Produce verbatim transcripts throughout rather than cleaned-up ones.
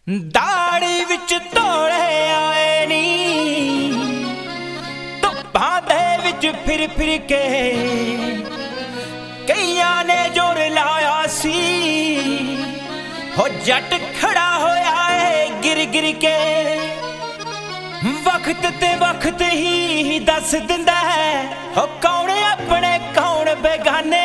दाड़ी विच तोड़े आए नी धुप्पां दे विच फिर फिर के कईयां ने जोर लाया सी हो जट खड़ा होया है गिर गिर के वक्त ते वक्त ही दस दिंदा है हो कौन अपने कौन बेगाने।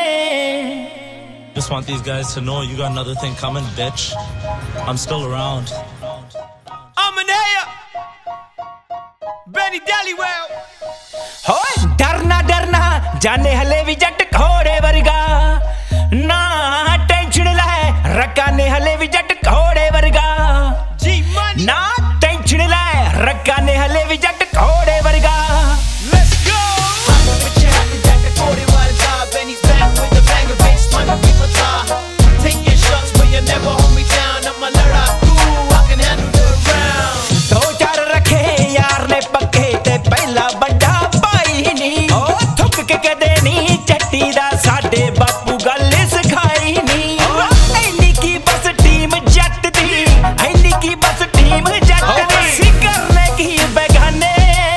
Just want these guys to know you got another thing coming, bitch. I'm still around. I'm an here. Benny Dallywell. होए डरना डरना जाने हले भी जट घोड़े वर्गा ना टेंशन ले रखा ने हले भी जट घोड़े वर्गा जी मनी ना टेंशन ले रखा ने हले भी जट घोड़े वर्गा। Let's go. But you have to jट घोड़े वर्गा. Benny's back with the banger, bitch. Money people talk. Take your shots, but you never hold me down. I'm a ladaku, I can handle the round. दो चार रखे यार ने पक्के ते पहला बड़ा भाई नी ओ थुक के कदे नी चट्टी दा साडे बापू गल सिखाई नी ऐनी की बस टीम जट दी ऐनी की बस टीम जट दी सी करने की बेगाने।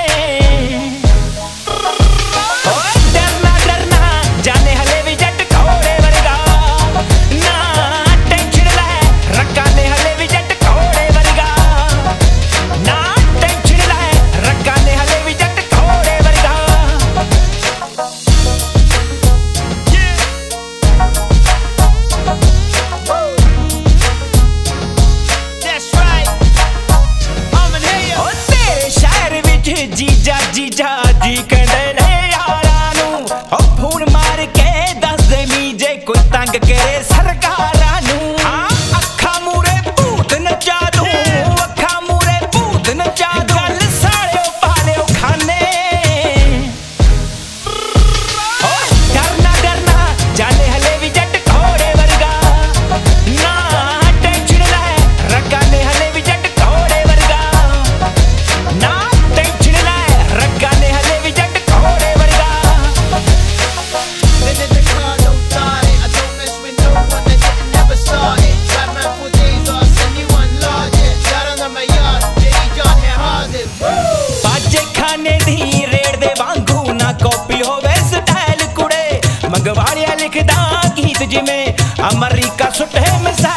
ओ डरना डरना जाने हले भी जट घोड़े वर्गा ना टेंशन ले रखा ने हले भी जट घोड़े वर्गा ना टेंशन ले रखा ने हले भी जट घोड़े वर्गा। That's right. I'm in here. ओ तेरे शहर विच जीजा जीजा जी कहंदे ने यारां नूं ओ फोन मार के दस दे मी जे कोई तंग करे सरकारां नूं हां अखां मूरे भूत नचा दूं अखां मूरे भूत नचा दूं गल सालिओ पालिओ खाने। ओ डरना डरना जाने हले भी जट घोड़े वर्गा ना टेंशन ले रखा ने हले भी जट घोड़े वर्गा ना टेंशन ले रखा ने हले भी जट घोड़े वर्गा। Been in the car, don't start it. I don't mess with no one that didn't never start it. Rap man for days, I'll send you one large it. Shout out to my yard, J D John here Hazard. बाजे खाने दी रेड़ दे वांगू ना copy होवे style कुड़े मंगवाड़िया लिखदा गीत जिमें अमरीका सुटे मिसाल